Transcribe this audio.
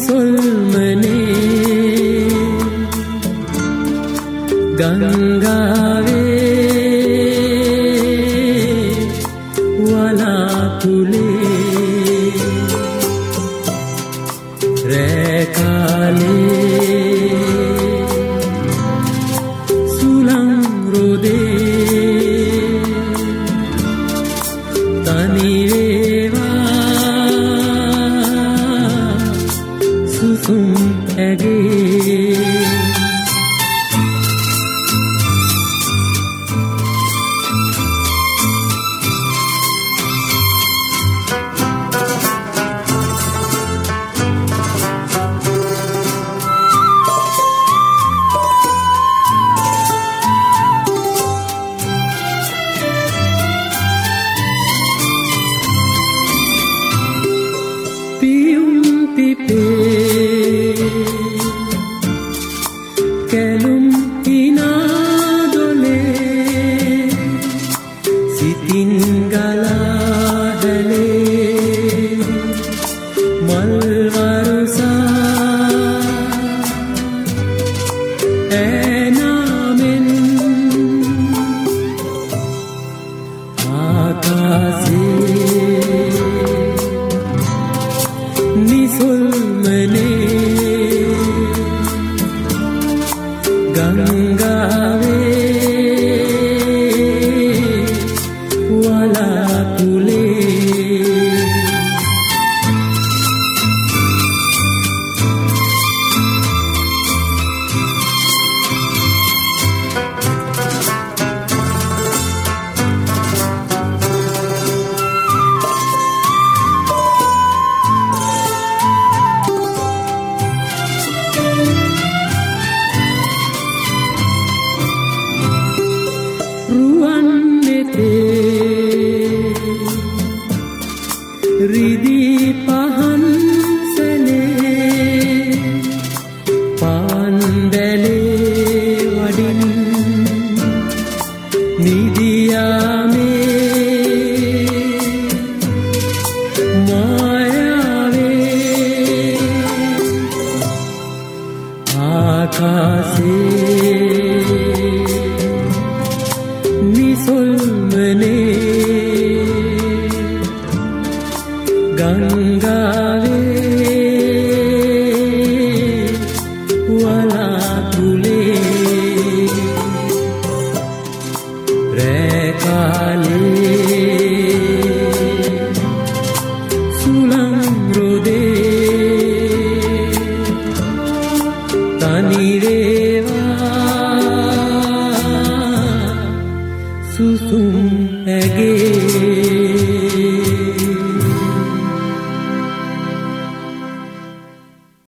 නිසොල්මනේ ගංගාවේ වලාකුලේ රැකාලේ සුළං රොදේ තනිවේවා සුසුම් ඇගේ කැලුම් හිනාදොලේ සිතින් ගලා හැලේ මල් වරුසා ඇනාමෙන් ආකාසේ නිසොල්මනේ ගංගාවේ වලාකුලේ රිදී පහන් සැලේ පාන්දැලේ වඩින් නිදියාමේ මායාවේ ආකාසේ නිසොල්මනේ ගංගාවේ වලාකුලේ රැකාලේ සුළං රොදේ තනිවේවා සුසුම් ඇගේ